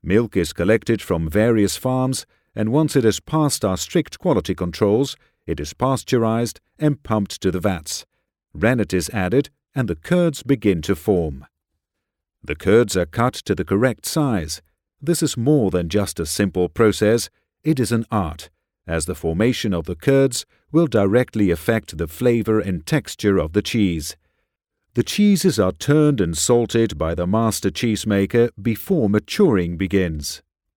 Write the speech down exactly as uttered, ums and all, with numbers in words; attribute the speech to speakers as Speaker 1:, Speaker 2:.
Speaker 1: Milk is collected from various farms, and once it has passed our strict quality controls, it is pasteurized and pumped to the vats. Rennet is added, and the curds begin to form. The curds are cut to the correct size. This is more than just a simple process, it is an art, as the formation of the curds will directly affect the flavor and texture of the cheese. The cheeses are turned and salted by the master cheesemaker before maturing begins.